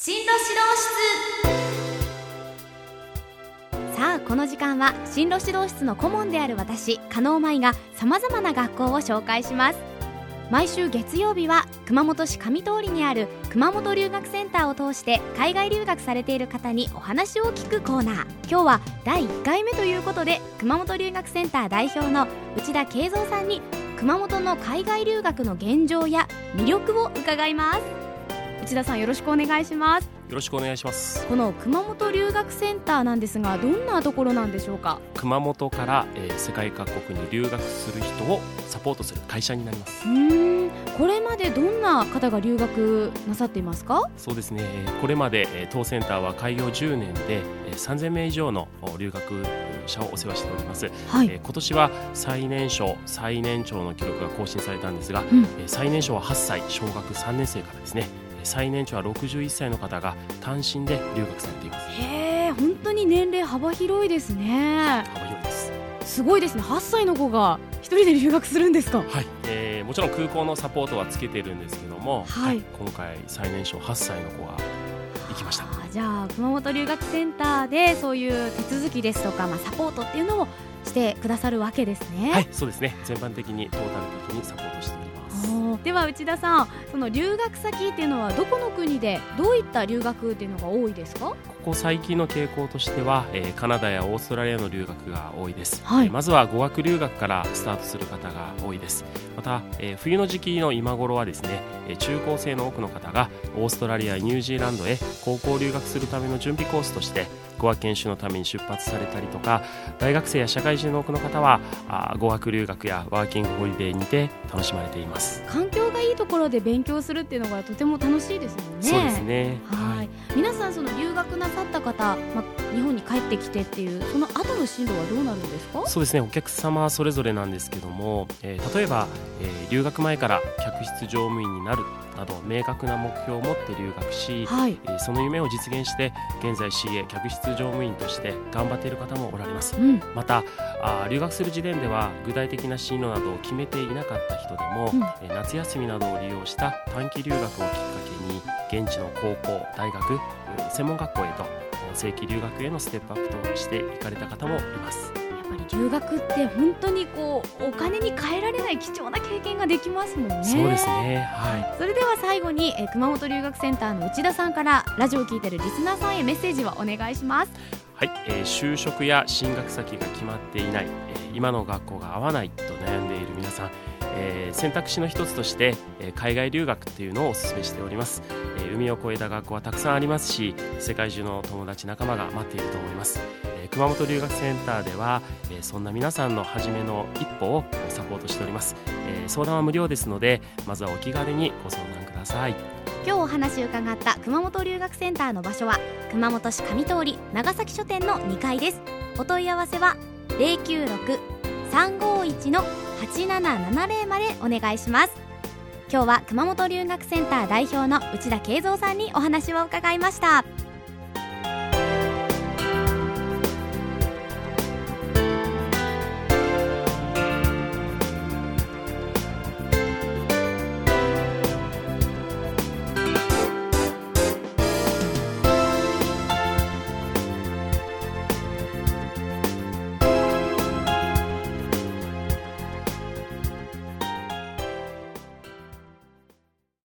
進路指導室。さあ、この時間は進路指導室の顧問である私、加納舞がさまざまな学校を紹介します。毎週月曜日は熊本市上通りにある熊本留学センターを通して海外留学されている方にお話を聞くコーナー。今日は第1回目ということで、熊本留学センター代表の内田慶三さんに熊本の海外留学の現状や魅力を伺います。内田さん、よろしくお願いします。 よろしくお願いします。 この熊本留学センターなんですが、どんなところなんでしょうか？ 熊本から、世界各国に留学する人をサポートする会社になります。 これまでどんな方が留学なさっていますか？ そうですね、これまで、当センターは開業10年で、3000名以上の留学者をお世話しております。今年は最年少最年長の記録が更新されたんですが、最年少は8歳小学3年生からですね、最年長は61歳の方が単身で留学されています。 本当に年齢幅広いですね。 幅広いです。 すごいですね。8歳の子が一人で留学するんですか？ はい、もちろん空港のサポートはつけてるんですけども、今回最年少8歳の子が行きました。 じゃあ熊本留学センターでそういう手続きですとか、サポートっていうのをしてくださるわけですね。 はい、そうですね。全般的にトータル的にサポートしております。 では内田さん、その留学先っていうのはどこの国でどういった留学っていうのが多いですか？ ここ最近の傾向としては、カナダやオーストラリアの留学が多いです。まずは語学留学からスタートする方が多いです。また、冬の時期の今頃はですね、中高生の多くの方がオーストラリア、ニュージーランドへ高校留学するための準備コースとして語学研修のために出発されたりとか、大学生や社会人の多くの方は語学留学やワーキングホリデーにて楽しまれています。 環境がいいところで勉強するっていうのがとても楽しいですよね。 そうですね。 皆さん、その留学なさった方、日本に帰ってきてっていうその後の進路はどうなるんですか？ そうですね、お客様それぞれなんですけども、例えば、留学前から客室乗務員になるなど明確な目標を持って留学し、その夢を実現して現在 CA 客室乗務員として頑張っている方もおられます。また留学する時点では具体的な進路などを決めていなかった人でも、夏休みなどを利用した短期留学をきっかけに現地の高校、大学、専門学校へと正規留学へのステップアップとして行かれた方もいます。 やっぱり留学って本当にお金に換えられない貴重な経験ができますもんね。 そうですね。 それでは最後に、熊本留学センターの内田さんからラジオを聞いているリスナーさんへメッセージをお願いします。 就職や進学先が決まっていない、今の学校が合わないと悩んでいる皆さん、選択肢の一つとして、海外留学っていうのをお勧めしております。海を越えた学校はたくさんありますし、世界中の友達仲間が待っていると思います。熊本留学センターでは、そんな皆さんの初めの一歩をサポートしております。相談は無料ですので、まずはお気軽にご相談ください。 今日お話を伺った熊本留学センターの場所は熊本市上通り長崎書店の2階です。お問い合わせは 096-351-8770 までお願いします。今日は熊本留学センター代表の内田慶三さんにお話を伺いました。